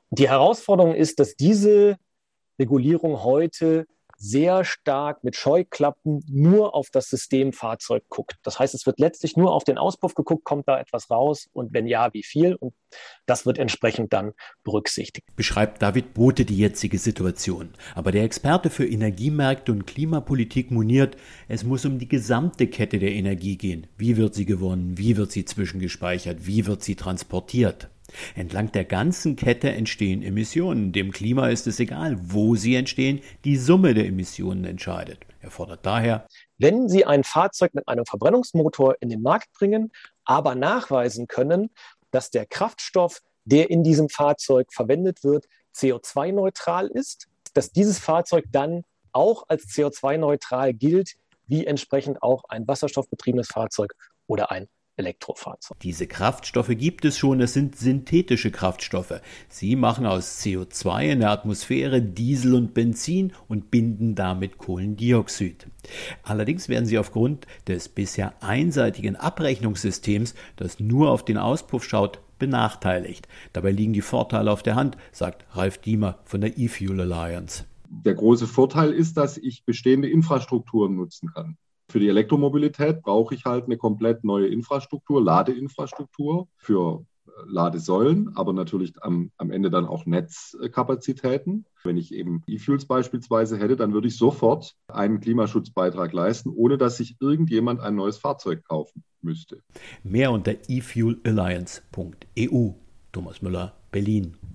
Die Herausforderung ist, dass diese Regulierung heute sehr stark mit Scheuklappen nur auf das System Fahrzeug guckt. Das heißt, es wird letztlich nur auf den Auspuff geguckt, kommt da etwas raus und wenn ja, wie viel? Und das wird entsprechend dann berücksichtigt. Beschreibt David Bothe die jetzige Situation. Aber der Experte für Energiemärkte und Klimapolitik moniert, es muss um die gesamte Kette der Energie gehen. Wie wird sie gewonnen? Wie wird sie zwischengespeichert? Wie wird sie transportiert? Entlang der ganzen Kette entstehen Emissionen. Dem Klima ist es egal, wo sie entstehen, die Summe der Emissionen entscheidet. Er fordert daher: Wenn Sie ein Fahrzeug mit einem Verbrennungsmotor in den Markt bringen, aber nachweisen können, dass der Kraftstoff, der in diesem Fahrzeug verwendet wird, CO2-neutral ist, dass dieses Fahrzeug dann auch als CO2-neutral gilt, wie entsprechend auch ein wasserstoffbetriebenes Fahrzeug oder ein Elektrofahrzeug. Diese Kraftstoffe gibt es schon, es sind synthetische Kraftstoffe. Sie machen aus CO2 in der Atmosphäre Diesel und Benzin und binden damit Kohlendioxid. Allerdings werden sie aufgrund des bisher einseitigen Abrechnungssystems, das nur auf den Auspuff schaut, benachteiligt. Dabei liegen die Vorteile auf der Hand, sagt Ralf Diemer von der E-Fuel Alliance. Der große Vorteil ist, dass ich bestehende Infrastrukturen nutzen kann. Für die Elektromobilität brauche ich halt eine komplett neue Infrastruktur, Ladeinfrastruktur für Ladesäulen, aber natürlich am Ende dann auch Netzkapazitäten. Wenn ich eben E-Fuels beispielsweise hätte, dann würde ich sofort einen Klimaschutzbeitrag leisten, ohne dass sich irgendjemand ein neues Fahrzeug kaufen müsste. Mehr unter efuelalliance.eu. Thomas Müller, Berlin.